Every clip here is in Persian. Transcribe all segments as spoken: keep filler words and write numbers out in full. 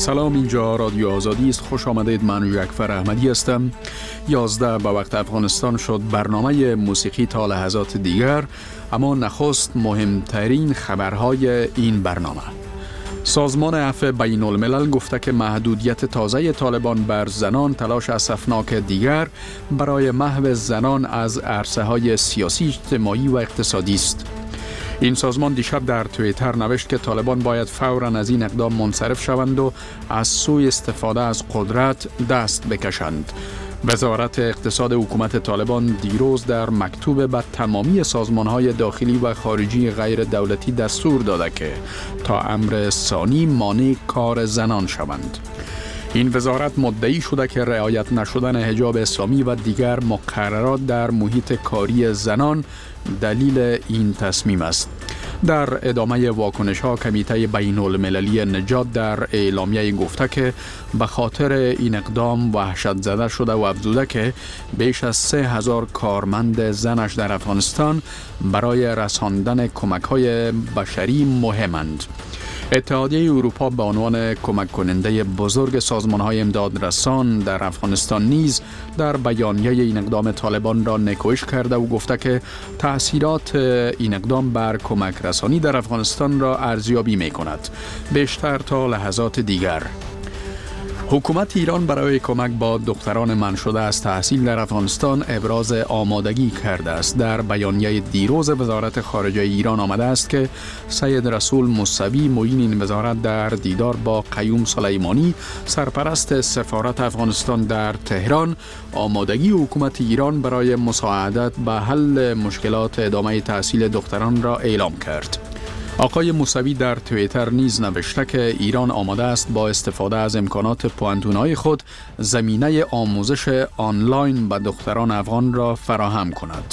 سلام، اینجا رادیو آزادی است. خوش آمدید. من جعفر احمدی هستم. یازده به وقت افغانستان شد. برنامه موسیقی تا لحظات دیگر، اما نخست مهمترین خبرهای این برنامه. سازمان عفو بین الملل گفته که محدودیت تازه طالبان بر زنان تلاش اسفناک دیگر برای محو زنان از عرصه‌های سیاسی، اجتماعی و اقتصادی است. این سازمان دیشب در توییتر نوشت که طالبان باید فوراً از این اقدام منصرف شوند و از سوء استفاده از قدرت دست بکشند. وزارت اقتصاد حکومت طالبان دیروز در مکتوب به تمامی سازمان‌های داخلی و خارجی غیر دولتی دستور داده که تا امر ثانی مانع کار زنان شوند. این وزارت مدعی شده که رعایت نشدن حجاب اسلامی و دیگر مقررات در محیط کاری زنان دلیل این تصمیم است. در ادامه واکنش ها، کمیته بین المللی نجات در اعلامیه گفته که به خاطر این اقدام وحشت زده شده و افزوده که بیش از سه هزار کارمند زنش در افغانستان برای رساندن کمک های بشری مهمند. اتحادیه اروپا به عنوان کمک کننده بزرگ سازمان‌های امدادرسان در افغانستان نیز در بیانیه این اقدام طالبان را نکوهش کرده و گفته که تأثیرات این اقدام بر کمک رسانی در افغانستان را ارزیابی می‌کند. بیشتر تا لحظات دیگر. حکومت ایران برای کمک با دختران منع شده از تحصیل در افغانستان ابراز آمادگی کرده است. در بیانیه دیروز وزارت خارجه ایران آمده است که سید رسول موسوی معین این وزارت در دیدار با قیوم سلیمانی سرپرست سفارت افغانستان در تهران آمادگی حکومت ایران برای مساعدت به حل مشکلات ادامه تحصیل دختران را اعلام کرد. آقای موسوی در توییتر نیز نوشته که ایران آماده است با استفاده از امکانات پوانتون‌های خود زمینه آموزش آنلاین به دختران افغان را فراهم کند.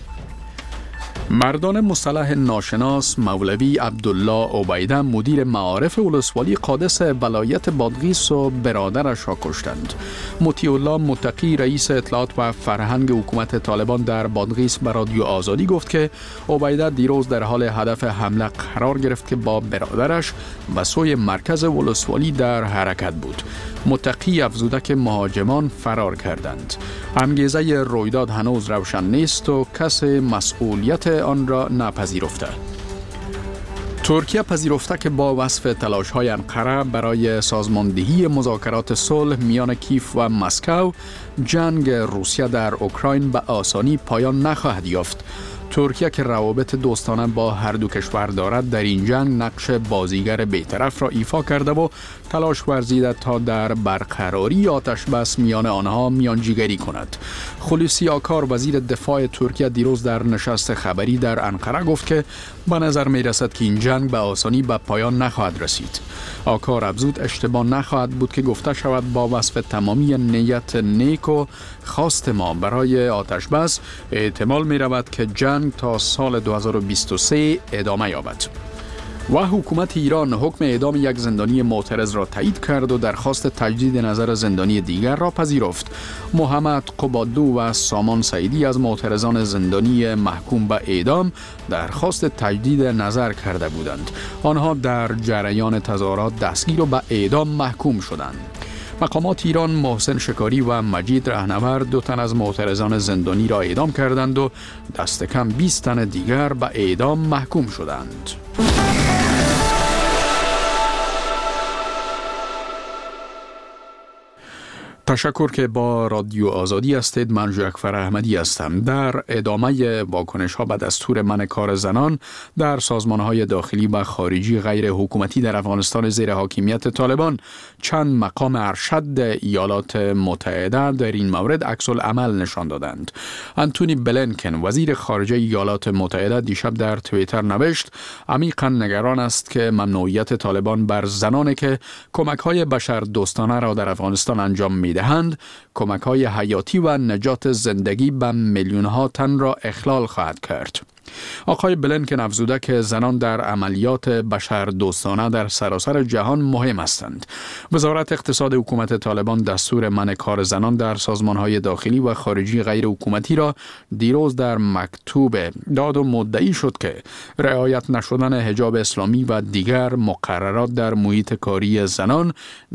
مردان مسلح ناشناس مولوی عبدالله عبیده مدیر معارف ولسوالی قادس ولایت بادغیس و برادرش را کشتند. مطیع الله متقی رئیس اطلاعات و فرهنگ حکومت طالبان در بادغیس به رادیو آزادی گفت که عبیده دیروز در حال هدف حمله قرار گرفت که با برادرش به سوی مرکز ولسوالی در حرکت بود. متقی افزوده که مهاجمان فرار کردند. انگیزه رویداد هنوز روشن نیست و کسی مسئولیت آن را نپذیرفته. ترکیه پذیرفته که با وصف تلاش‌های انقره برای سازماندهی مذاکرات صلح میان کیف و مسکو، جنگ روسیه در اوکراین به آسانی پایان نخواهد یافت. ترکیه که روابط دوستانه با هر دو کشور دارد در این جنگ نقش بازیگر بی‌طرف را ایفا کرده و تلاش ورزیده تا در برقراری آتش بس میان آنها میانجیگری کند. خلوصی آکار وزیر دفاع ترکیه دیروز در نشست خبری در انقره گفت که به نظر می رسد که این جنگ به آسانی به پایان نخواهد رسید. آکار افزود اشتباه نخواهد بود که گفته شود با وصف تمامی نیت نیک و خواست ما برای آتش بس احتمال می رود که جنگ تا سال دو هزار و بیست و سه ادامه یابد. و حکومت ایران حکم اعدام یک زندانی معترض را تایید کرد و درخواست تجدید نظر زندانی دیگر را پذیرفت. محمد قبادلو و سامان سعیدی از معترضان زندانی محکوم به اعدام درخواست تجدید نظر کرده بودند. آنها در جریان تظاهرات دستگیر و به اعدام محکوم شدند. مقامات ایران محسن شکاری و مجید رهنورد دو تن از معترضان زندانی را اعدام کردند و دست کم بیست تن دیگر به اعدام محکوم شدند. تشکر که با رادیو آزادی هستید. من جعفر احمدی هستم. در ادامه واکنش ها به دستور منع کار زنان در سازمان های داخلی و خارجی غیر حکومتی در افغانستان زیر حاکمیت طالبان، چند مقام ارشد ایالات متحده در این مورد عکس العمل نشان دادند. انتونی بلینکن وزیر خارجه ایالات متحده دیشب در توییتر نوشت عمیقا نگران است که ممنوعیت طالبان بر زنانی که کمک های بشر دوستانه را در افغانستان انجام می دهند کمک‌های حیاتی و نجات زندگی به میلیون‌ها تن را اخلال خواهد کرد. آقای بلینکن افزوده که زنان در عملیات بشردوستانه در سراسر جهان مهم هستند. وزارت اقتصاد حکومت طالبان دستور منع کار زنان در سازمان‌های داخلی و خارجی غیر حکومتی را دیروز در مکتوب داد و مدعی شد که رعایت نشدن حجاب اسلامی و دیگر مقررات در محیط کاری زنان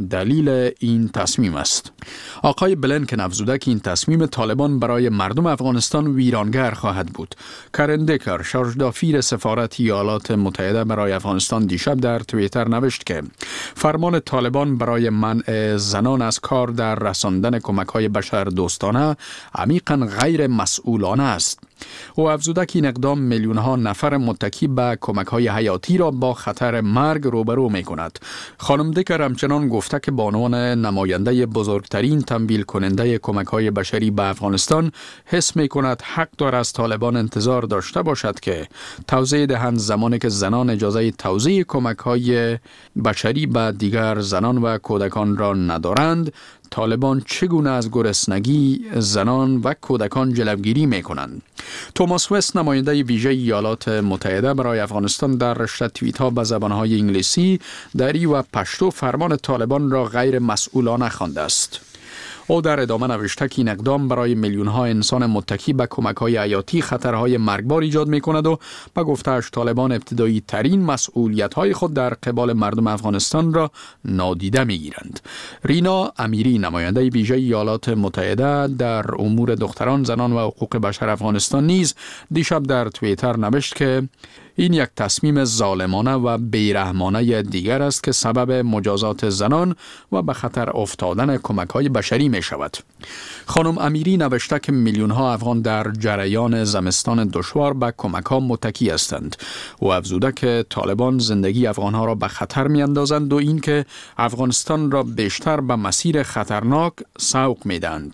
دلیل این تصمیم است. آقای بلینکن افزوده که این تصمیم طالبان برای مردم افغانستان ویرانگر خواهد بود. کرن دکر، شارژ دافیر سفارت ایالات متحده برای افغانستان، دیشب در توییتر نوشت که فرمان طالبان برای منع زنان از کار در رساندن کمک‌های بشردوستانه عمیقاً غیر مسئولانه است. او افزوده که این اقدام میلیون‌ها نفر متکی به کمک‌های حیاتی را با خطر مرگ روبرو می‌کند. خانم دکر همچنان گفته که به عنوان نماینده بزرگترین تمویل کننده کمک‌های بشری به افغانستان حس می‌کند حق دارد از طالبان انتظار داشته باشد که توضیح دهند زمانی که زنان اجازه توزیع کمک‌های بشری به دیگر زنان و کودکان را ندارند، طالبان چگونه از گرسنگی زنان و کودکان جلوگیری می‌کنند. توماس وست، نماینده ویژه ایالات متحده برای افغانستان، در رشته توییت‌ها به زبان‌های انگلیسی، دری و پشتو فرمان طالبان را غیر مسئولانه خوانده است. او در ادامه نوشته که این اقدام برای میلیون‌ها انسان متکی به کمک‌های حیاتی خطرهای مرگبار ایجاد می‌کند و به گفته‌اش طالبان ابتدایی ترین مسئولیت‌های خود در قبال مردم افغانستان را نادیده می‌گیرند. رینا امیری، نماینده ویژه ایالات متحده در امور دختران، زنان و حقوق بشر افغانستان، نیز دیشب در توییتر نوشت که این یک تصمیم ظالمانه و بیرحمانه دیگر است که سبب مجازات زنان و به خطر افتادن کمک‌های بشری می شود. خانم امیری نوشته که میلیون‌ها افغان در جریان زمستان دشوار به کمک‌ها متکی هستند و افزوده که طالبان زندگی افغان‌ها را به خطر می‌اندازند و اینکه افغانستان را بیشتر به مسیر خطرناک سوق می‌دهند.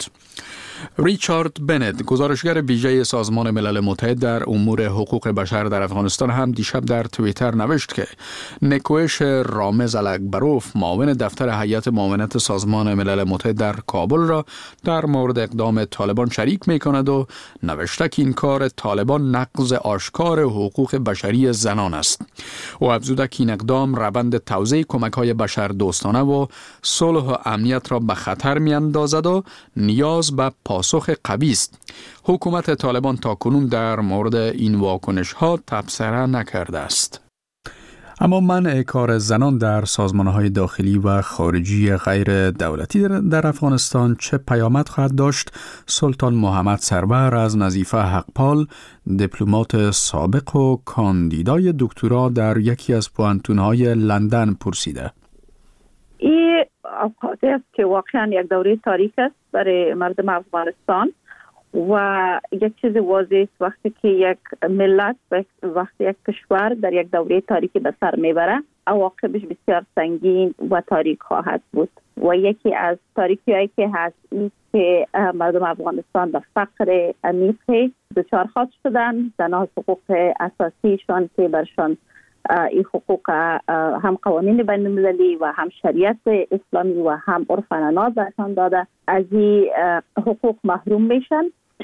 ریچارد بنت، گزارشگر ویژه سازمان ملل متحد در امور حقوق بشر در افغانستان، هم دیشب در توییتر نوشت که نکوش رامز الکبروف، معاون دفتر هیئت معاونت سازمان ملل متحد در کابل، را در مورد اقدام طالبان شریک می کند و نوشته که این کار طالبان نقض آشکار حقوق بشری زنان است. او افزوده که این اقدام روند توزیع کمک‌های بشردوستانه و صلح و امنیت را به خطر می‌اندازد و نیاز به پاسخ قوی است. حکومت طالبان تاکنون در مورد این واکنش‌ها تبصره نکرده است. اما منع کار زنان در سازمان‌های داخلی و خارجی غیر دولتی در افغانستان چه پیامد خواهد داشت؟ سلطان محمد سرور از نظیفه حقپال، دیپلمات سابق و کاندیدای دکترا در یکی از پوهنتون‌های لندن، پرسیده. این اوقاتی است که واقعا یک دوره تاریک است برای مردم افغانستان و یک چیز واضح است وقتی که یک ملت وقتی یک کشور در یک دوره تاریکی به سر میبره، عواقبش بسیار سنگین و تاریک خواهد بود و یکی از تاریکی هایی که هست این که مردم افغانستان به فقر عمیقی دچار خواهد شدن. زنها حقوق اساسیشان که برشان این حقوق هم قوانین بین المللی و هم شریعت اسلامی و هم عرف عنعنات برشان داده، از این حقوق محروم میشن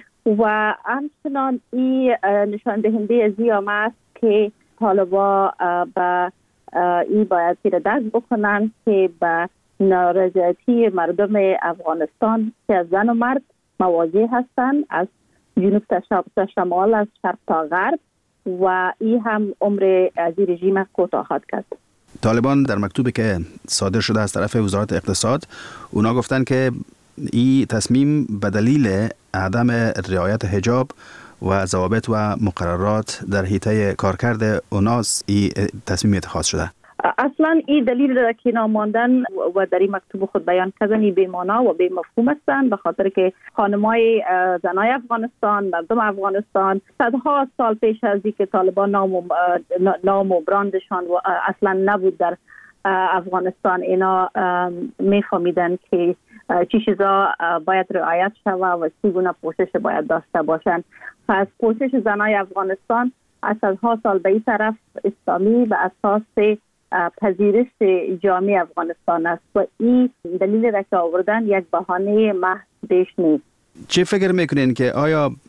و همچنان این نشان دهنده از این است که طالبا به این باید تیر دست بکنن که به نارضایتی مردم افغانستان که از زن و مرد مواجه هستند، از جنوب تا شمال، از شرق تا غرب، و این هم عمر از این رژیم کوتاه خواهد کرد. طالبان در مکتوبی که صادر شده از طرف وزارت اقتصاد، اونا گفتن که این تصمیم به دلیل عدم رعایت حجاب و ضوابط و مقررات در حیطه کارکرد اوناست این تصمیم اتخاذ شده. اصلا این دلیل در کنار ماندن و در این مکتوب خود بیان کردن بی معنا و بی مفهوم هستند، به خاطر که خانمای زنای افغانستان، مردم افغانستان صدها سال پیش از اینکه طالبان نام و نام و برندشان و اصلا نبود در افغانستان، اینا میفهمیدن که چی چیزا باید رعایت شود و چگونه پوشش باید داشته باشند. پس پوشش زنای افغانستان از صدها سال به این طرف اسلامی به اساس پذیرش جامعه افغانستان است و این دلیل را که آوردن یک بهانه محض بیش نیست. چه فکر میکنین که آیا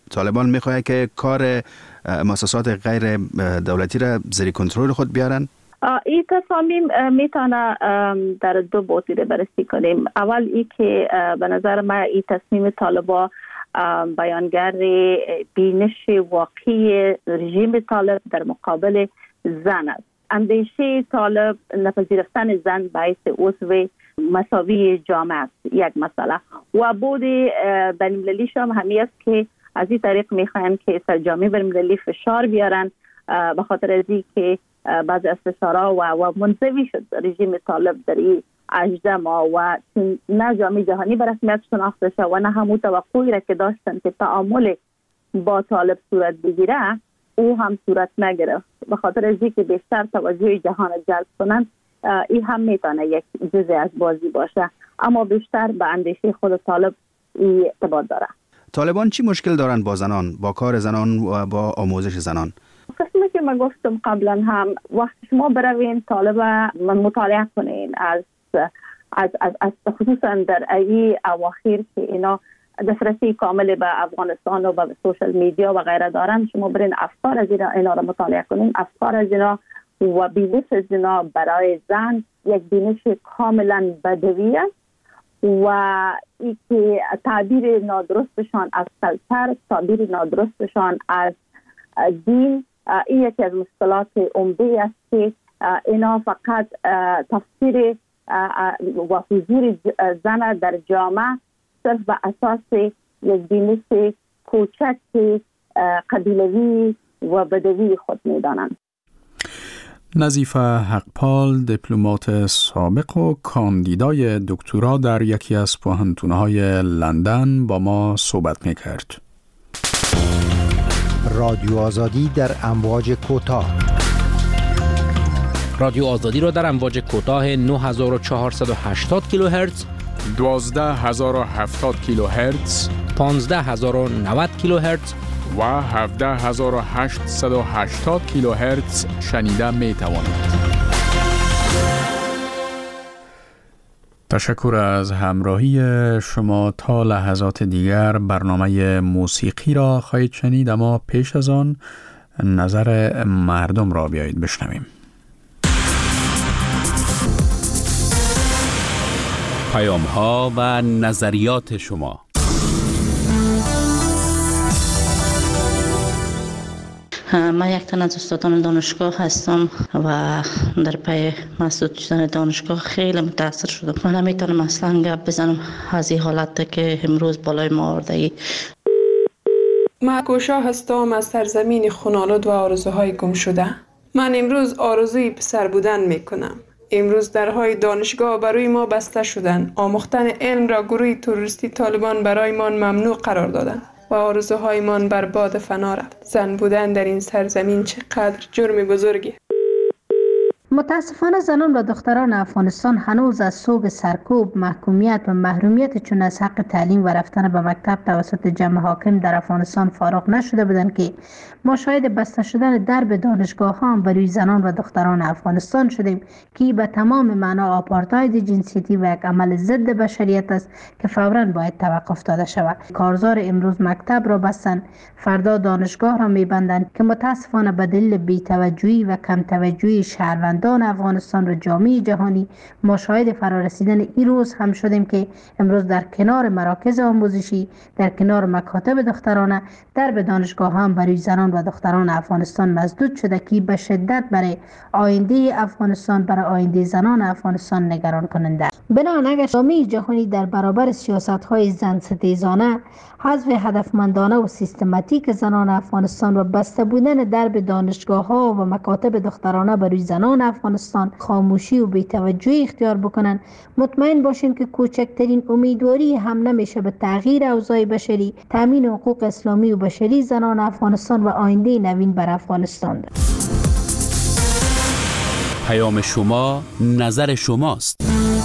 طالبان میخواد که کار مؤسسات غیر دولتی را زیر کنترل خود بیارن؟ این تصامیم میتونه در دو بوتیره بررسی کنیم. اول ای که به نظر من این تصمیم طالبان بیانگر بینش واقعی رژیم طالب در مقابل زن است. اندیشه طالب نپذیرفتن زن باعث عضو مساوی جامعه است، یک مسئله. و بود بین‌المللیش هم همی است که از این طریق میخواین که سرجامی بین‌المللی فشار بیارن به خاطر از این که بعض استشارا و, و منزوی شد رژیم طالب در این هجده ماه و نه جامعه جهانی به رسمیت شناخته شد و نه همون توقعی را که داشتن که تعامل با طالب صورت بگیره او هم صورت نگرفت. به خاطر از اینکه بیشتر توجه جهان جلب کنند، این هم میتونه یک جزء از بازی باشه، اما بیشتر به اندیشه خود طالب این ارتباط داره. طالبان چی مشکل دارن با زنان، با کار زنان و با آموزش زنان؟ قسمی که من گفتم قبلا هم، وقت شما بروین طالب من مطالعه کنین از از از, از خصوصا در ای اواخر که اینا دسترسی کامل به افغانستان و به سوشل میدیا و غیره دارن، شما برین افکار از اینا, اینا را مطالعه کنین. افکار از اینا و بینش از اینا برای زن یک بینش کاملا بدوی است و ای که تعبیر نادرستشان از کلچر، تعبیر نادرستشان از دین، این یکی از مشکلات عمده است که اینا فقط تفسیر و حضور زن در جامعه صرف به اساس یک بینش کوچک قبیلوی و بدوی خود میدانند. نظیفه حقپال، دیپلمات سابق و کاندیدای دکترا در یکی از پوهنتون‌های لندن با ما صحبت می‌کرد. رادیو آزادی در امواج کوتاه. رادیو آزادی را در امواج کوتاه نه هزار و چهارصد و هشتاد کیلوهرتز، دوازده هزار و هفتاد کیلوهرتز، پانزده هزار و نود کیلوهرتز و هفده هزار و هشتصد و هشتاد کیلوهرتز شنیده می توانید. تشکر از همراهی شما. تا لحظات دیگر برنامه موسیقی را خواهید شنید، اما پیش از آن نظر مردم را بیایید بشنویم. پیام ها و نظریات شما. من یک تن از استادان دانشگاه هستم و در پی مسدود شدن دانشگاه خیلی متاثر شدم. من نمیتونم اصلا گپ بزنم از این حالت که امروز بالای ما آورده ای. من کوشا هستم از سرزمین خونالود و آرزوهای گم شده. من امروز آرزوی پسر بودن میکنم. امروز درهای دانشگاه برای ما بسته شدن. آموختن علم را گروه تروریستی طالبان برای ما ممنوع قرار دادند و آرزوهایمان برباد فنا رفت. زن بودن در این سرزمین چقدر جرم بزرگی. متاسفانه زنان و دختران افغانستان هنوز از صوب سرکوب، محکومیت و محرومیت چون از حق تعلیم و رفتن به مکتب توسط جمع حاکم در افغانستان فارغ نشده بودند که ما شاهد بسته شدن درب دانشگاه ها برای زنان و دختران افغانستان شدیم که به تمام معنا آپارتاید جنسیتی و یک عمل ضد بشریت است که فوراً باید توقف داده شود. کارزار امروز مکتب را بستند، فردا دانشگاه را میبندند که متاسفانه به دلیل بی‌توجهی و کم توجهی شهروندان افغانستان و جامعه جهانی ما شاهد فرارسیدن این روز هم شدیم که امروز در کنار مراکز آموزشی، در کنار مکاتب دخترانه، درب دانشگاه هم برای زنان و دختران افغانستان مسدود شده که به شدت برای آینده افغانستان، برای آینده زنان افغانستان نگران کننده. بنابراین اگر جامعه جهانی در برابر سیاست‌های زن ستیزانه، حذف هدفمندانه و سیستماتیک زنان افغانستان و بسته بودن درب دانشگاه‌ها و مکاتب دخترانه برای زنان افغانستان خاموشی و بی‌توجهی اختیار بکنند، مطمئن باشین که کوچکترین امیدواری هم نمیشه به تغییر اوضاع بشری، تامین حقوق اسلامی و بشری زنان افغانستان و آینده نوین بر افغانستان ده. پیام شما، نظر شماست.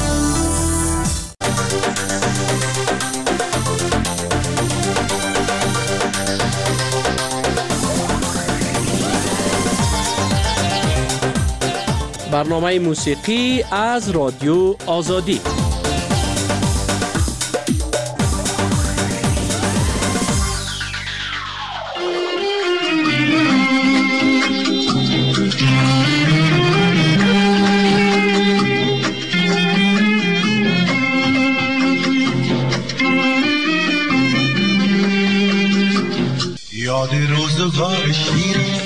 برنامه موسیقی از رادیو آزادی. یاد روزگار شیرین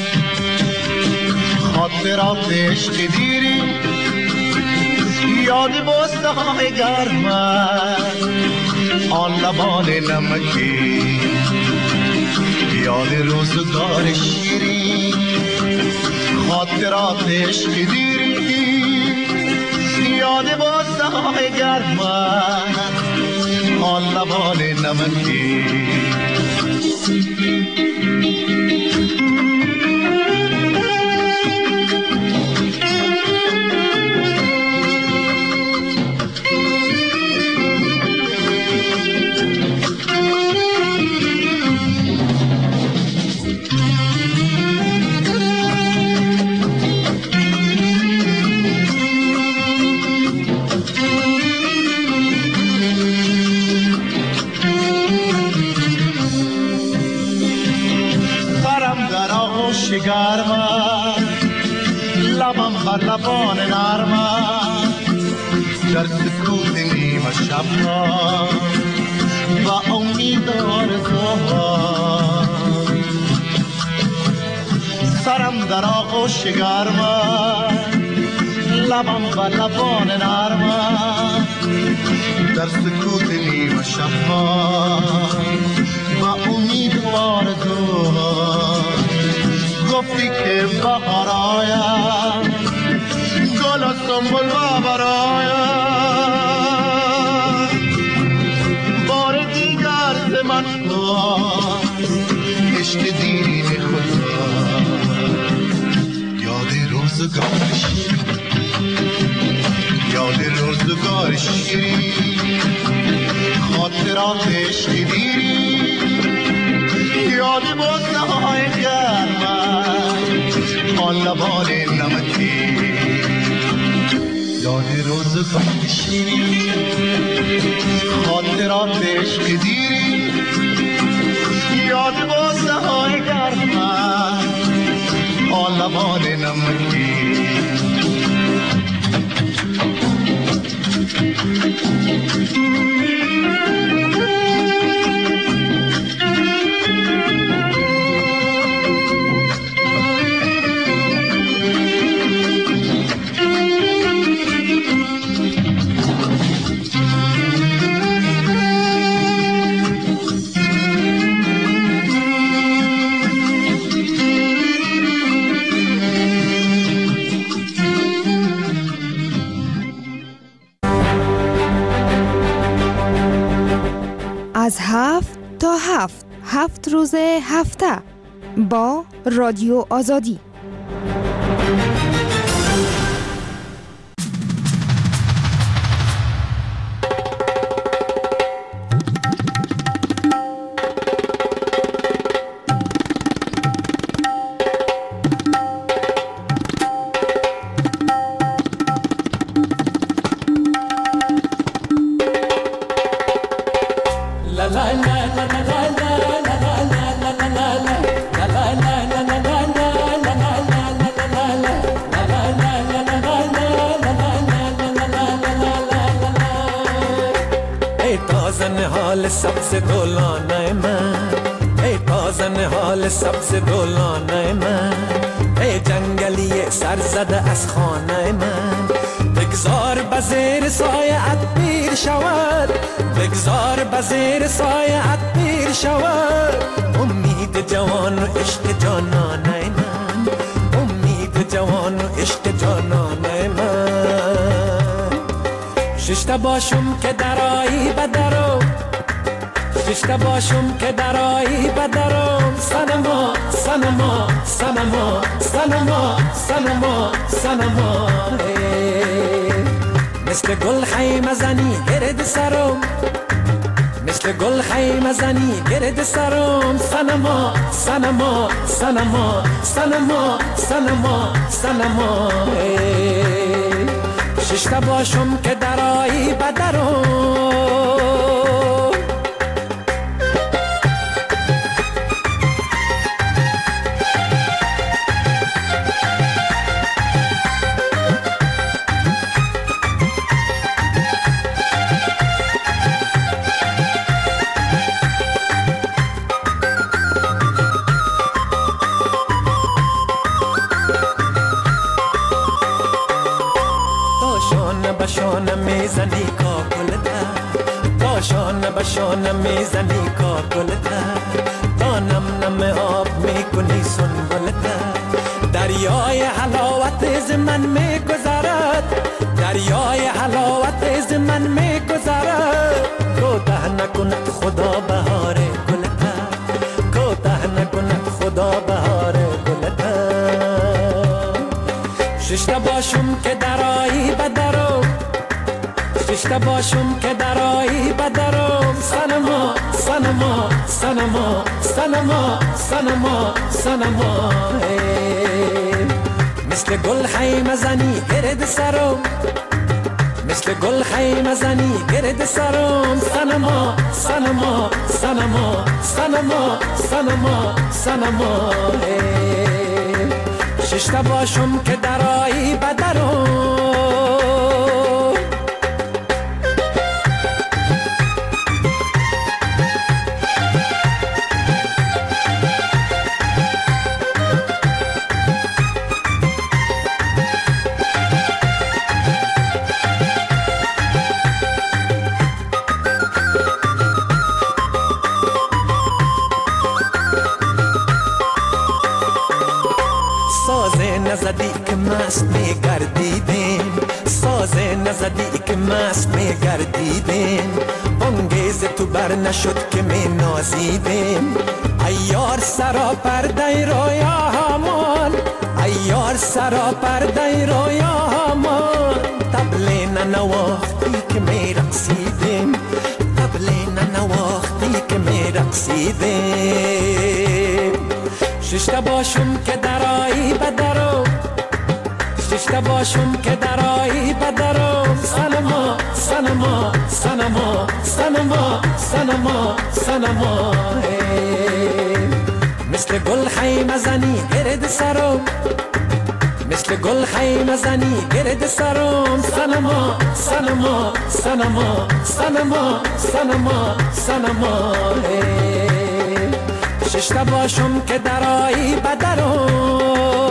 خاطرات عشق دیرین یاد بوسه های گرم آن لبان نمکی یاد روزگار شیرین خاطرات عشق دیرین یاد بوسه های گرم آن لبان نمکی گرمم لبم بر لبان نرمم در سکوت نیمه شب ها و امید آرزوها سرم در آغوش گرمم لبم بر لبان نرمم در سکوت نیمه شب ها و امید آرزوها گفتی که بهار آیم گل و سنبل و برایم بار دیگر ز من خواست عشق دیرین خدا یاد روزگار شیرین یاد روزگار شیرین خاطرات عشق دیرین یاد بوسه های گرم آن لبان نمکی یاد روزگار شیرین خاطرات عشق دیرین یاد بوسه های گرم آن لبان نمکی از هفت تا هفت هفت روز هفته با رادیو آزادی. سبز دولانه من ای تازه حال سبز دولانه من ای جنگلی سر زده از خانه من بگذار بزیر سایه ات پیر شود بگذار بزیر سایه ات پیر شود امید جوان و عشق جانانه من امید جوان و عشق جانانه من ششته باشم که درایی بدرو ششته باشم که درایی بدرم سنما سنما سنما سنما سنما سنما مثل گل خیمه زنی گرد سرم مثل گل خیمه زنی گرد سرم سنما سنما سنما سنما سنما سنما ششته باشم که درایی بدرم شانه میزنی کاکلته، تا شانه به شانه میزنی کاکلته، تا نم نم آب میکنی سنبلته. دریای حلاوت از من میگذرد، دریای حلاوت از من میگذرد. کوتاه نکند خدا بهار گلته، کوتاه نکند خدا بهار گلته. ششته باشم که درایی بدرم، ششته باشم که درایی بدرم. سنما سنما سنما سنما سنما سنما. مثل گل خیمه زنی گرد سرم، مثل گل خیمه زنی گرد سرم. سنما سنما سنما سنما سنما سنما. ششته باشم که درایی بدرم. نزدی که مست میگردیدیم، ساز نزدی که مست میگردیدیم. بانگیز تو بر نشد که می نازیدیم. ایار سرا پرده رویا همان، ایار سرا پرده رویا همان. طبل ننواختی که می رقصیدیم، طبل ننواختی که می رقصیدیم. ششته باشم که درایی بدرم، ششته باشم که درایی بدرم. سنما سنما سنما سنما سنما سنما. مثل گل خیمه زنی گرد سرم، مثل گل خیمه زنی گرد سرم. سنما سنما سنما سنما سنما سنما. ششته باشم که درایی بدرم.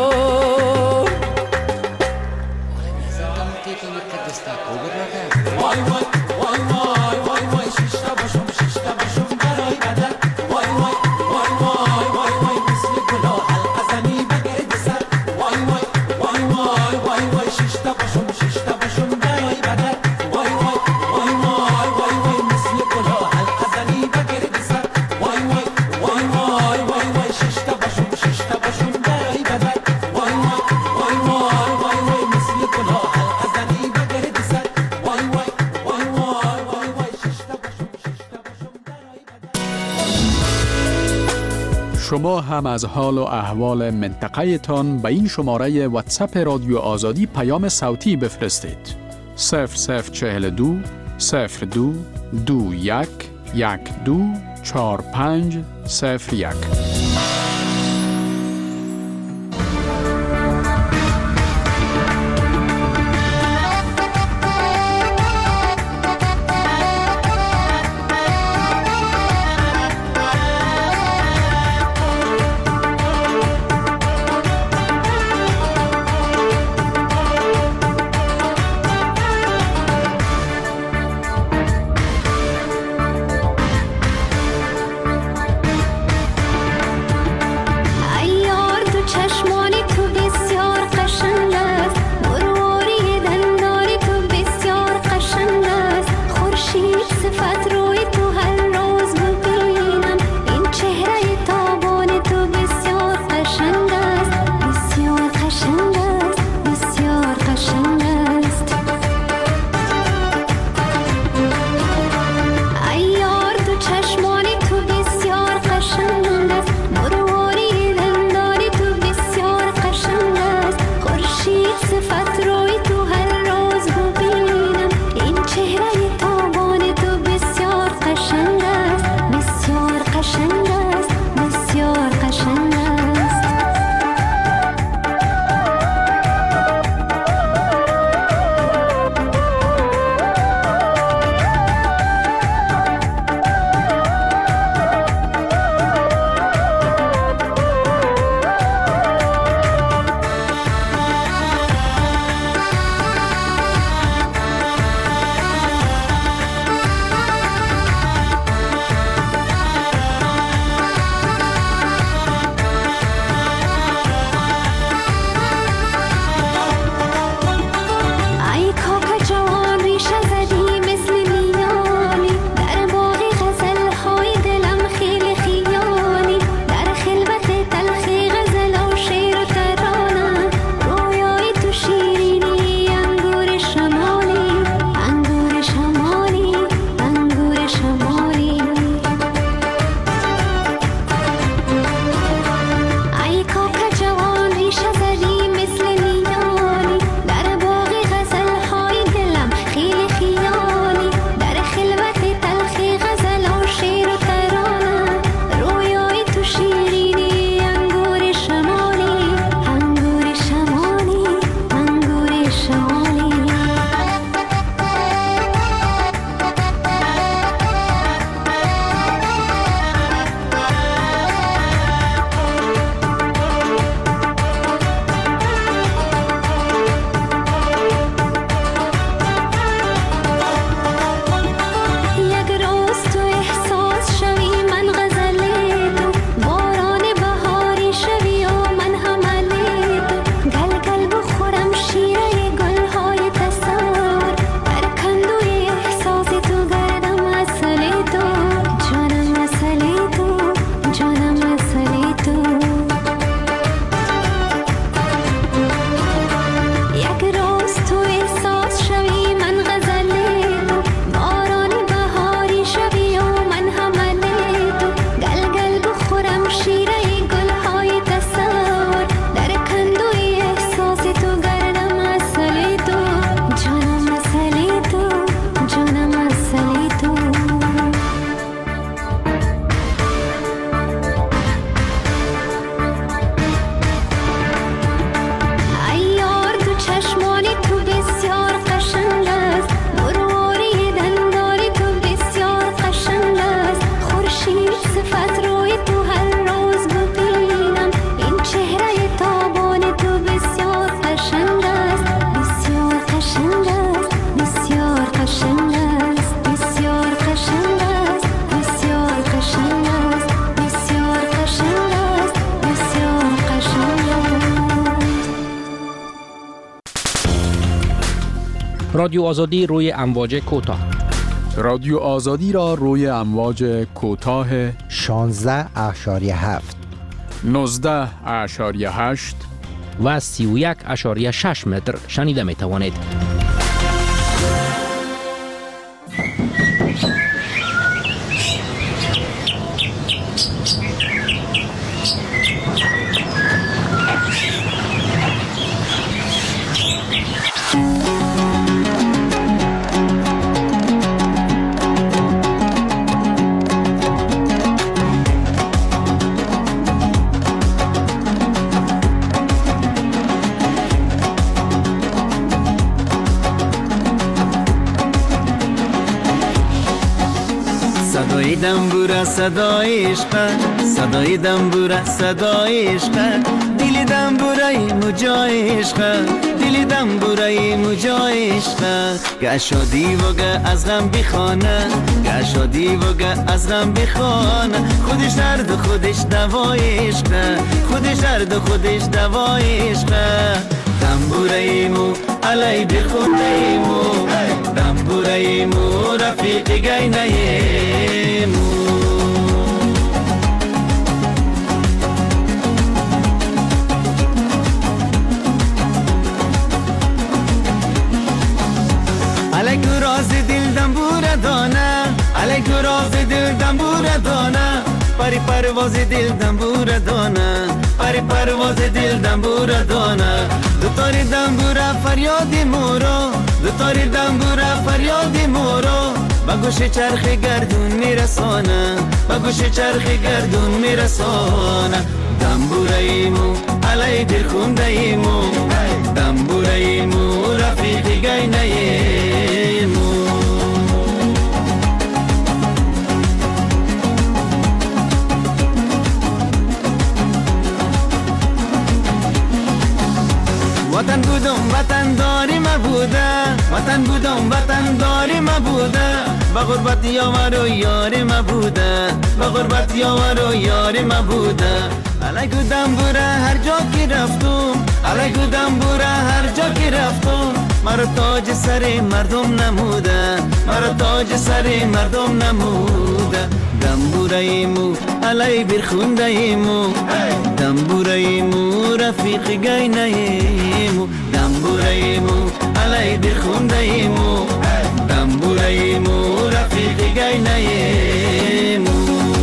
وای وای وای وای وای وای. ششته باشم ششته باشم درایی بدر. وای وای وای وای وای وای. مثل گلا حلقه زنی بگرد سر. وای وای وای وای وای وای. ششته باشم ششته باشم درایی بدر. وای وای وای وای وای وای. مثل گلا حلقه زنی بگرد سر. وای وای وای وای وای وای. ششته باشم ششته باشم درایی بدر. وای وای وای وای وای وای. مثل گلا حلقه زنی بگرد سر. وای وای وای وای وای وای. ششته باشم ششته باشم درایی بدر. شما هم از حال و احوال منطقه تان به این شماره واتساپ رادیو آزادی پیام صوتی بفرستید. صفر صفر چهل دو صفر دو دو یک یک دو چهار پنج صفر یک. رادیو آزادی روی امواج کوتاه. رادیو آزادی را روی امواج کوتاه شانزده اشاری هفت، نوزده اشاری هشت و سی و یک اشاری شش متر شنیده می توانید. صدای دنبوره صدای عشق، صدای دنبوره صدای عشق، دل دنبوره مجای عشق، دل دنبوره مجای عشق، گه شادی و گه از غم بخانه، گه شادی و گه از غم بخانه، خودش درد و خودش دوای عشق، خودش درد و خودش دوای عشق، دنبوره مو علی بخونه مو، دنبوره مو رفیق گینه مو. علی گراز دل دنبوره دانه، علی گراز دل دنبوره دانه، پری پرواز دل دنبوره دانه، پری پرواز دل دنبوره دانه، دو تاری دنبوره فریاد مورو، دو تاری دنبوره فریاد مورو، با گوش چرخ گردون میرسانه، با گوش چرخ گردون میرسانه، دنبوره ایمو علی دل خونده ایمو، دنبوره ایمو رفیق گینه ایمو. وطن بودم وطن داری ما بوده، وطن بودم وطن داری ما بوده، با غربت یار و یاری ما بوده، با غربت یار و یاری ما بوده، علی گودم بوره هر جا که رفتم، علی گودم بوره هر جا که رفتم، مرا تاج سر مردم نموده، مرا تاج سر مردم نموده، دنبوره ایمو علی برخونده ایمو، دنبوره ایمو رفیق گینه ایمو، دنبوره ایمو علی برخونده ایمو، دنبوره ایمو رفیق گینه ایمو.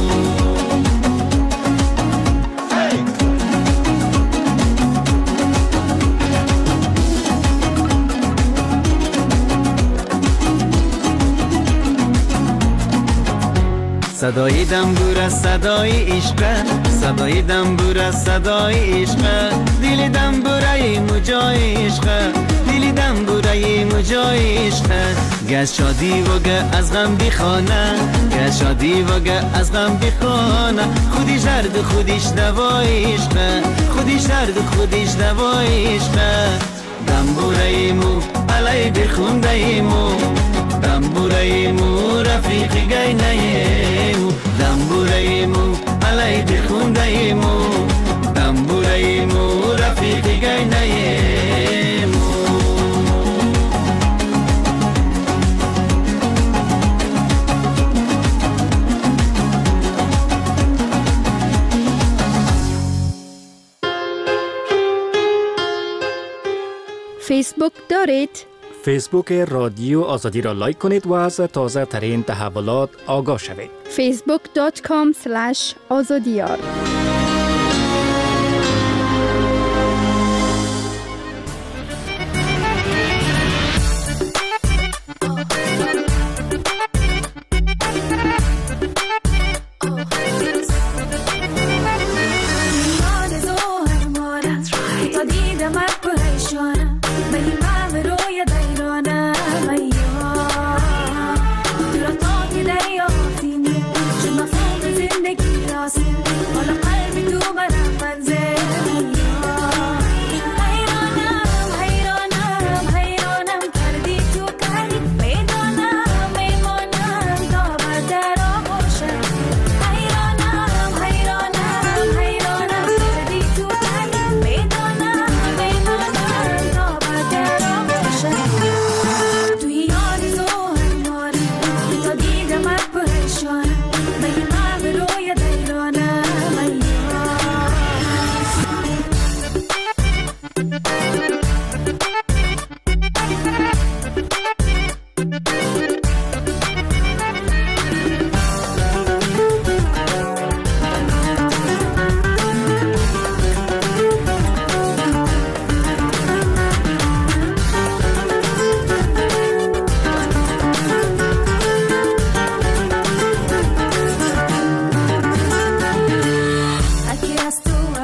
صدای دنبوره صدای عشق، صدای دنبوره صدای عشق، دل دنبوره مجای عشق، دل دنبوره مجای عشق، گه شادی و گه از غم بخانه، گه شادی و گه از غم بخانه، خودش درد و خودش دوای عشق، خودش درد و خودش دوای عشق، دنبوره مو علی بخونده ایمو، دنبوره ایمو رفیق گینه ایمو، دنبوره ایمو علی بخونده ایمو، دنبوره ایمو رفیق گینه ایمو. فیسبوک دارید؟ فیسبوک رادیو آزادی را لایک کنید و از تازه ترین تحولات آگاه شوید. فیسبوک دات کام اسلش آزادیار. زندگی راسم حالا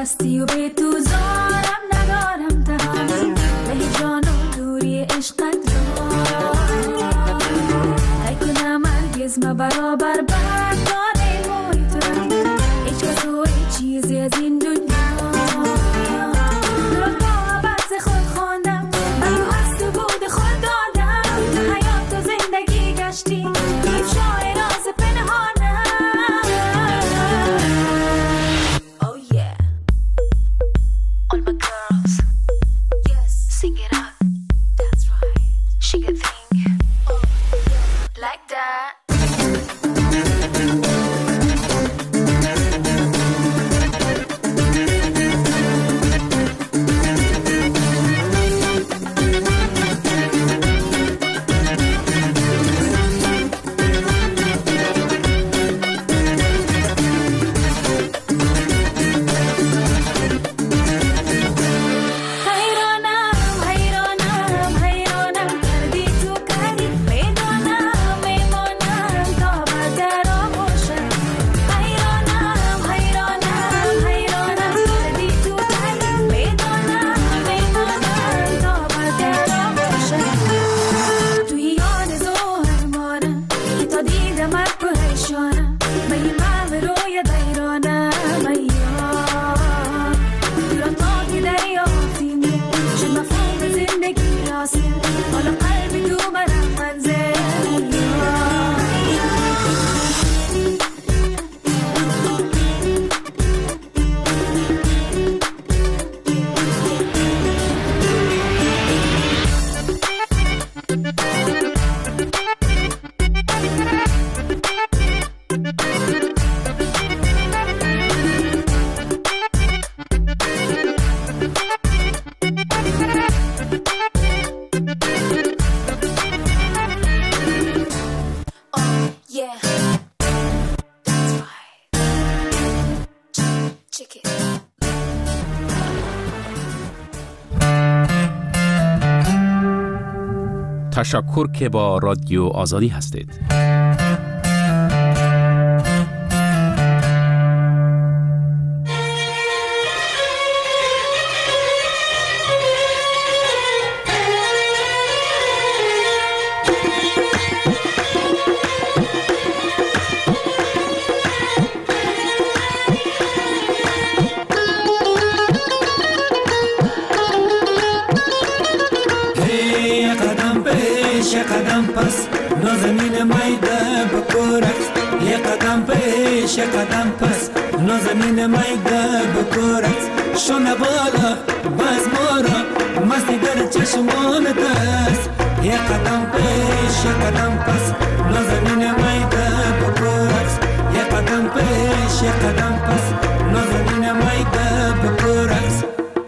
هستی و به تو زارم ندارم تهانی به جان و دوری عشقت را ای کنم هرگز ما برابر بردانه موی تو هیچ کس و هیچ چیزی از این دنیا درست با عبرز خود خوندم من تو هست و بود خود دادم تو حیات و زندگی گشتی این شای راز پنهانم Oh yeah All my girls Yes Sing it up That's right Shake a thing Like that تشکر که با رادیو آزادی هستید. قدم پس نازنین میده بکورت یه قدم پیش یه قدم پس نازنین میده بکورت شونه بالا باز مورا مستی در چشمان دست یه قدم پیش یه قدم پس نازنین میده بکورت یه قدم پیش یه قدم پس نازنین میده بکورت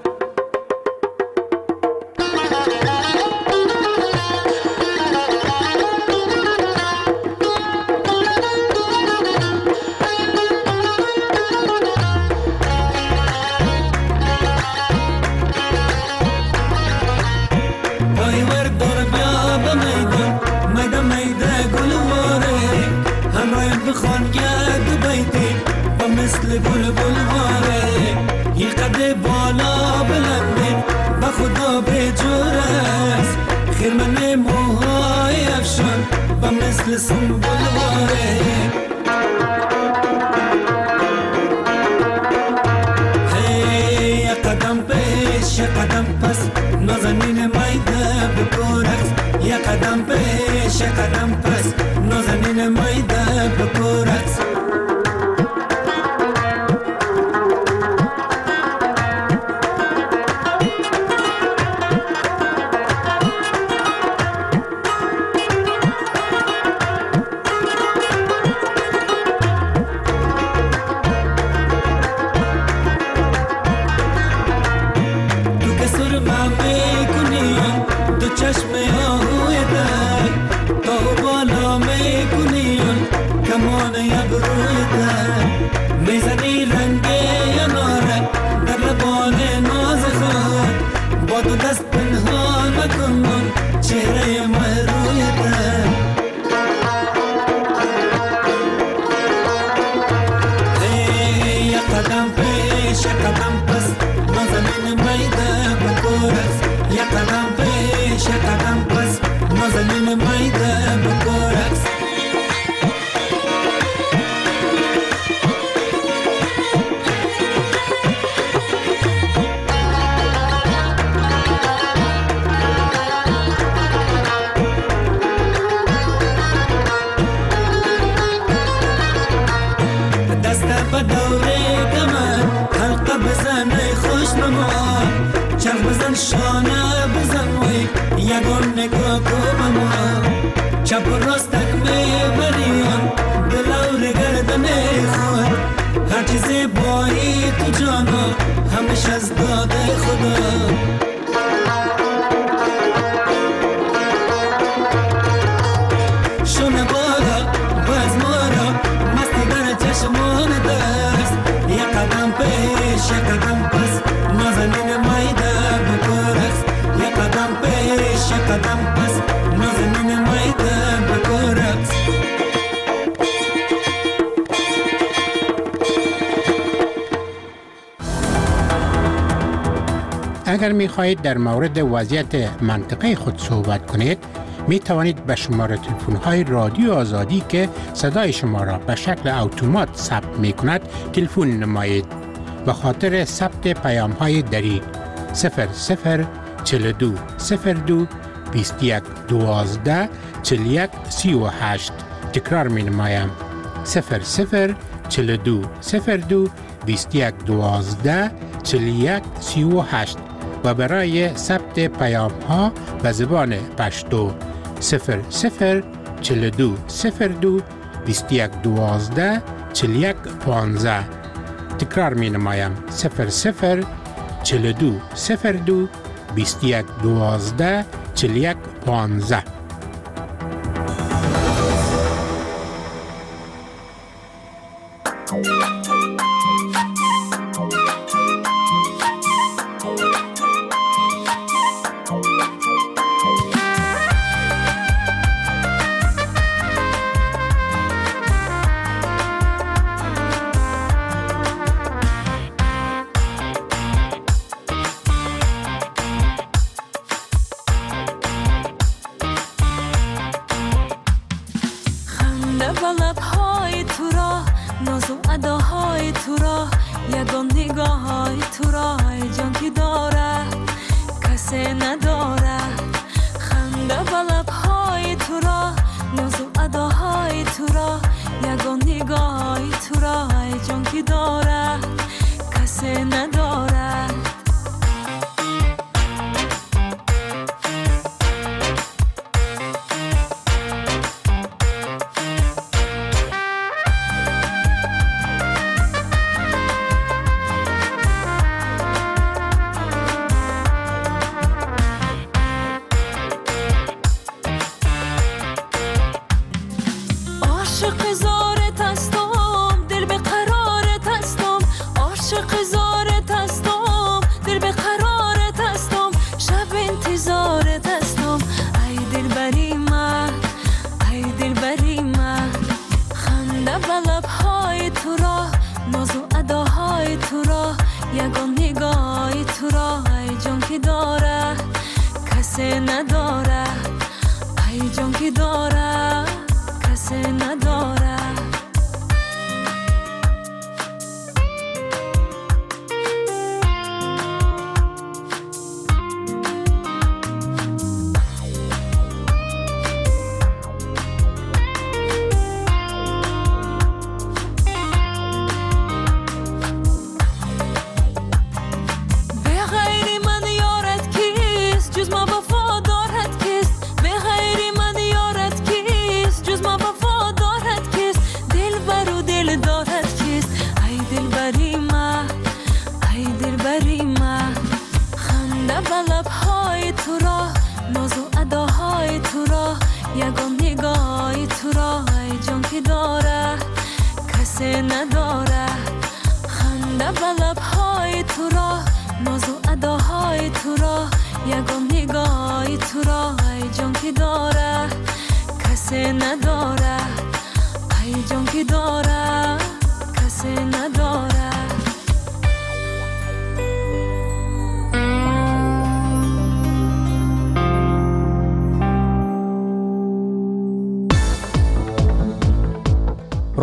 مثل بلبل واره یه قد بالا بلنده با خدا به جور است خیرمن موهای افشان با مثل سنبل واره هی یه قدم پیش یه قدم پس نازنین میده بکورت یه قدم پیش یه قدم پس نازنین میده بکورت چشم آهوی در تا بالا پیش یک قدم پس نازنین میده بکورس یک قدم پیش یک قدم پس نازنین میده بکورس شانه بزن وی یگان نگاه کو بما چپ و راستک میبریان دلور گردن خود هر چیزی بایی تو جانا همیشه از داده خدا شونه بالا باز مارا مستی در چشمان دست یک قدم پیش یک قدم پس نازنین میده قدم پس نازنین میده بکورت اگر می خواهید در مورد وضعیت منطقه خود صحبت کنید می توانید به شماره تلفن های رادیو آزادی که صدای شما را به شکل اتومات ثبت می کند تلفن نمایید. به خاطر ثبت پیام های دری صفر صفر چهل و دو صفر دو بیست و یک دوازده چهل و یک سی و هشت تکرار می نمایم صفر صفر چهل و دو صفر دو بیست و یک دوازده چهل و یک سی و هشت و برای ثبت پیام ها به زبان پشتو صفر صفر چهل و دو صفر دو بیست و یک دوازده چهل و یک پانزده تکرار می نمایم صفر صفر چهل و دو صفر دو بیست و یک دوازده چهل و یک پانزده.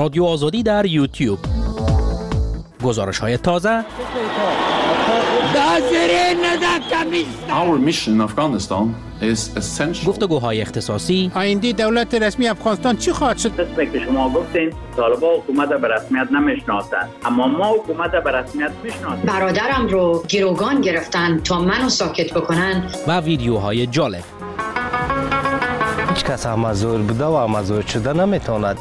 رادیو آزادی در یوتیوب. گزارش های تازه. Our mission in Afghanistan is essential. گفتگوهای اختصاصی. آینده دولت رسمی افغانستان چی خواهد شد؟ مثل که شما گفتین طالبان حکومت به رسمیت نمیشناسند، اما ما حکومت به رسمیت میشناسیم. برادرم رو گروگان گرفتن تا منو ساکت بکنن. و ویدیوهای جالب. هیچ کس مزور بوده و مزور شده نمیتواند.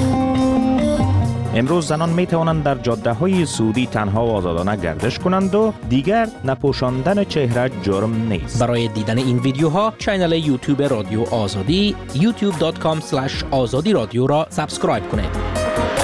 امروز زنان می توانند در جاده های سعودی تنها و آزادانه گردش کنند و دیگر نپوشاندن چهره جرم نیست. برای دیدن این ویدیوها چینل یوتیوب رادیو آزادی یوتیوب دات کام اسلش آزادی رادیو را سابسکرایب کنید.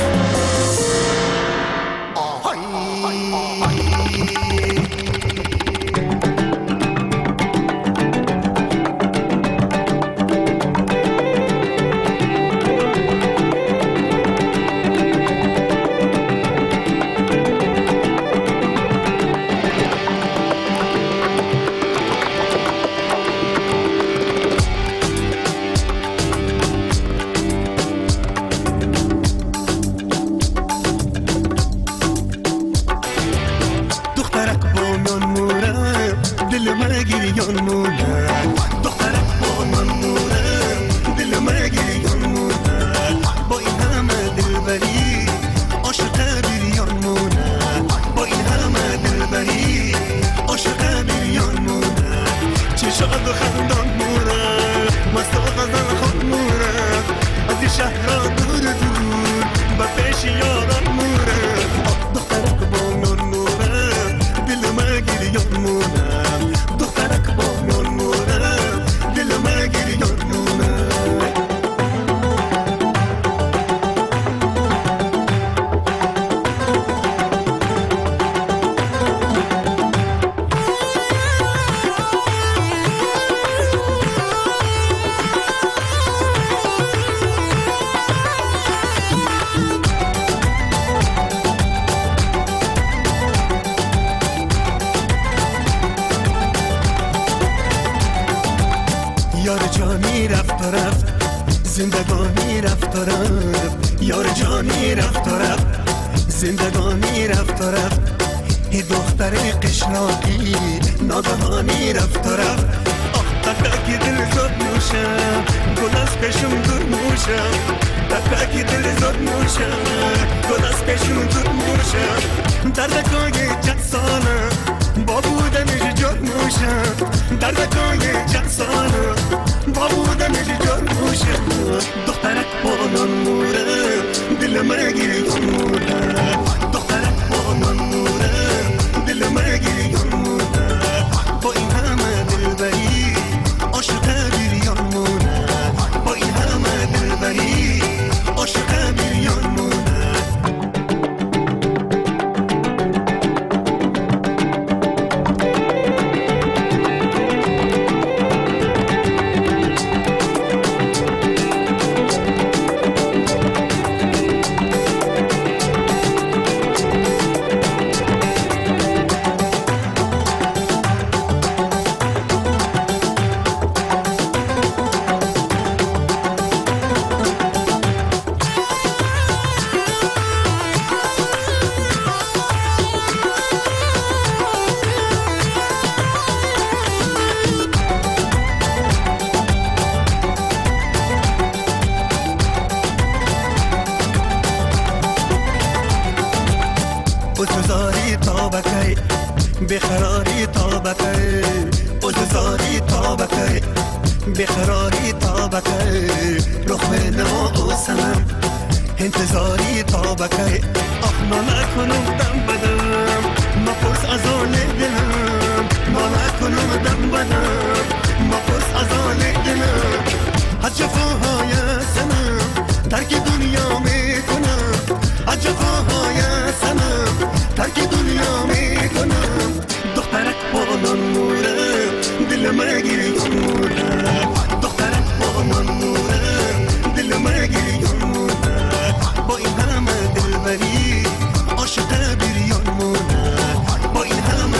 زندگانی رفت و رفت، یار جانی رفت و رفت، زندگانی رفت و رفت، ای دختر قشلاقی ناگهانی رفت و رفت. آخ تکه دل زد نوشم، گل از پیشم دور موشم، تکه دل زد نوشم، گل از پیشم دور موشم. دردکای جد سالم با بودنش جد موشم، دردکای جد سالم با بودنش جد موشم. دخترک بانان موره دل مرگی موره، دخترک بانان موره دل مرگی موره. با این همه دلبری عاشق بیریان موره، با این همه دلبری عاشق بیریان موره. التزاری طابکی بخراری طابکی، التزاری طابکی بخراری طابکی. رخ نما و سنم انتظاری طابکی. آخ ما نکنم دم بدم، ما پرس از آن دلم، ما نکنم دم بدم، ما پرس از آن دلم. از جفاهای سنم ترک دنیا میکنم، از جفاهای سنم ترک دنیا میکنم. دخترک بانان موره دل مرگی موره، دخترک بانان موره دل مرگی موره. با این همه دلبری عاشق بیریان موره، با این همه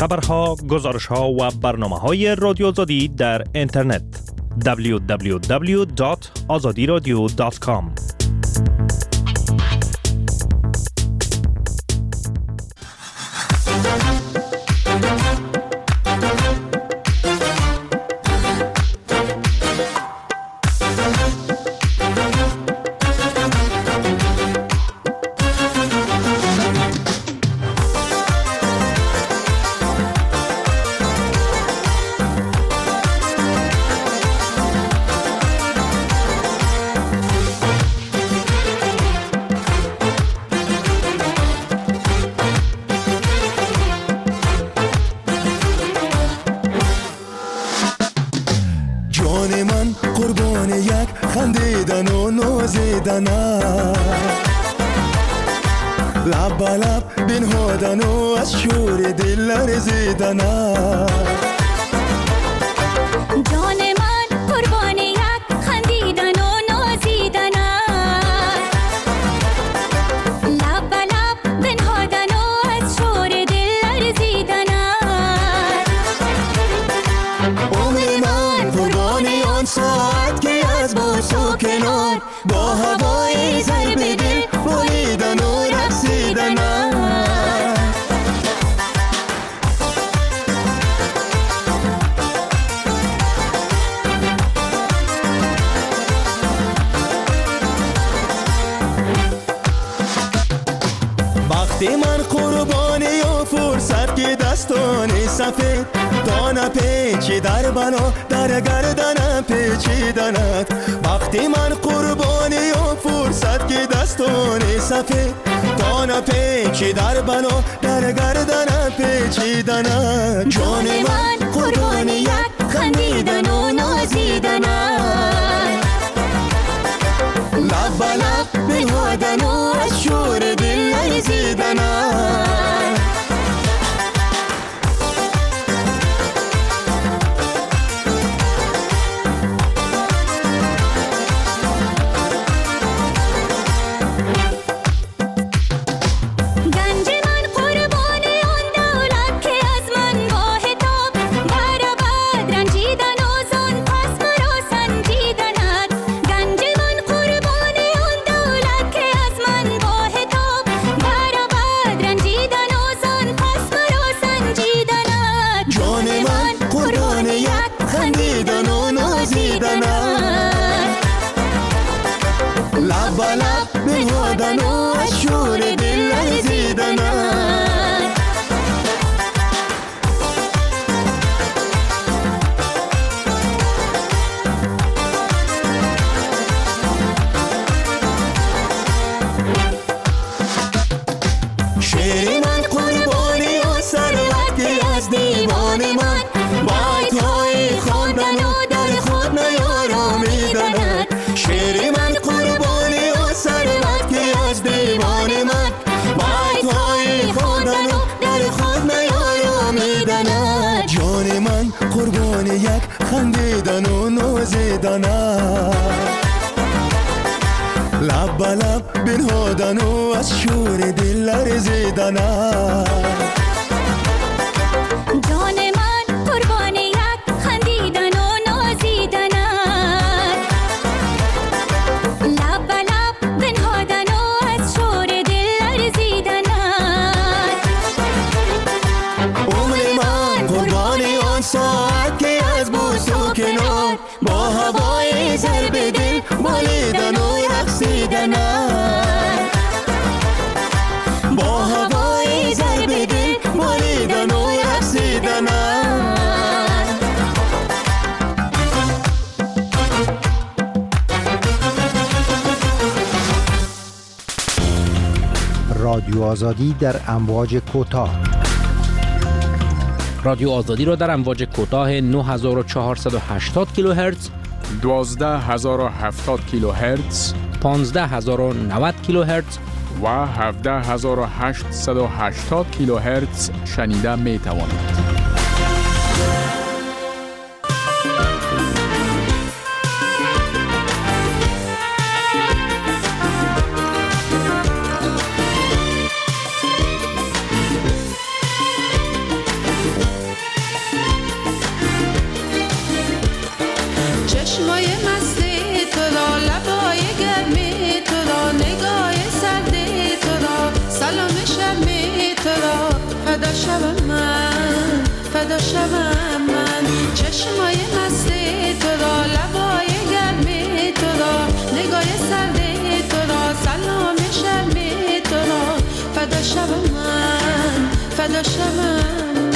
خبرها، گزارشها و برنامه‌های رادیو آزادی در اینترنت دبلیو دبلیو دبلیو دات آزادی رادیو دات کام. لب لب بنهادن و از شور دل لرزیدن جان من قربان یک خندیدن و نازیدن لب لب بنهادن و از شور دل لرزیدن عمر من قربان آن ساعت که از بوس و کنار با هوای ضرب دل بریدن و رقصیدن وقتی من قربانی و فرصت که دستان سفید دانه پیچی در بنا در گردنم پیچیدند وقتی من قربانی و فرصت که دستان سفید دانه پیچی در بنا در گردنم پیچیدند جان من قربان یک خندیدن و نازیدن لب لب بنهادن و از شور دل لرزیدن لب لب بنهادن و از شور دل لرزیدن شعر من قربانی و ثروت از دیوان من بایت‌های خواندن و در خود نیارامیدند شعر من قربانی و ثروت از دیوان من بایت‌های خواندن و در خود نیارامیدند جان من قربان یک خندیدن و نازیدن لب لب بنهادن و از شور دل لرزیدن جان من قربان یک خندیدن و نازیدن لب لب بنهادن و از شور دل لرزیدن عمر من قربان آن ساعت که از بوس و کنار با هوای ضرب دل بالیدن و رقصیدن با هوای ضرب دل بالیدن و رقصیدن رادیو آزادی در امواج کوتاه رادیو آزادی را در امواج کوتاه نه هزار و چهارصد و هشتاد کیلوهرتز، دوازده هزار و هفتاد کیلوهرتز، پانزده هزار و نود کیلوهرتز و هفده هزار و هشتصد و هشتاد کیلوهرتز شنیده می توانید. شوم من، فدا شوم من. چشمای مست تو را، لبای گرم تو را، نگاه سرد تو را، سلام شرم تو را. فدا شوم من، فدا شوم من.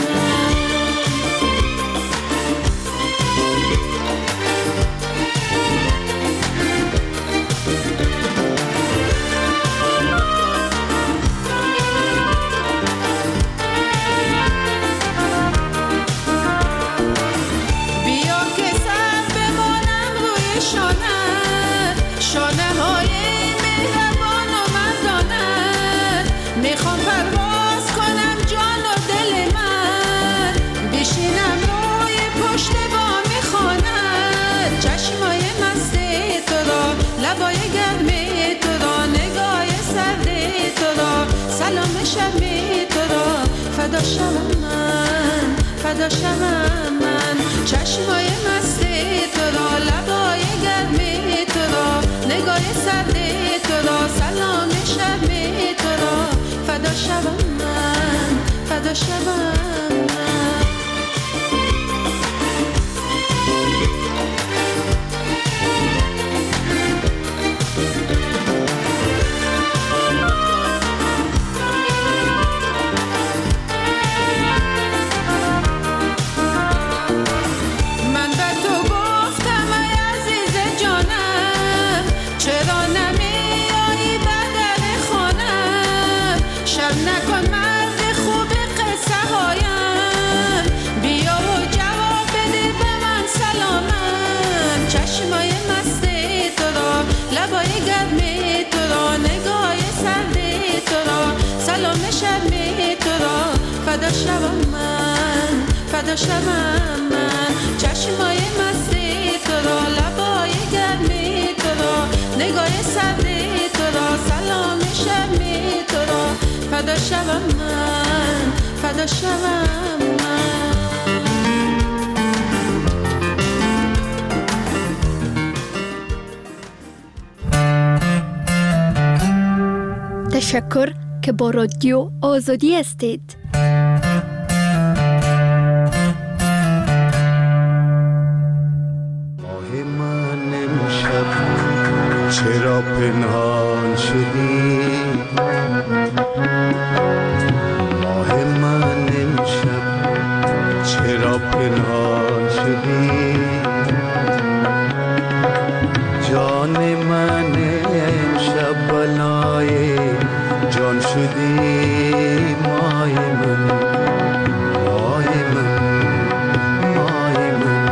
میخوام پرواز کنم جان و دل من، بشینم روی پشت بام خانه. چشمای مست تو را، لبای گرم تو را، نگاه سرد تو را، سلام شرم تو را. فدا شوم من، فدا شوم من. چشمای مست تو را، لبای گرم تو را، نگاه سرد تو را، سلام شرم تو را. فدا شوم من، فدا شوم من. من به تو گفتم ای عزیز جانم، چرا نمیایی بدل خانم؟ شب نکن مرد خوب قصه هایم، بیا و جواب بده به من سلامم. چشمای مست تو را، لبای گرم تو را، نگاه سرد تو را، سلام شرم تو را. فدا شوم من، فدا شوم من. چشمای مست تو را، لبای گرم تو را، نگاه سرد تو را، سلام شرم تو را. فدا شوم من، فدا شوم من. تشکر که با رادیو آزادی هستید. چرا پنهان شدی؟ ماه من امشب چرا پنهان شدی؟ جان من امشب بلای جان شدی. مای من، مای من، مای من.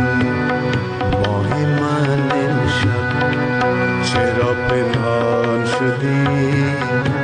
چرا پنهان میکنی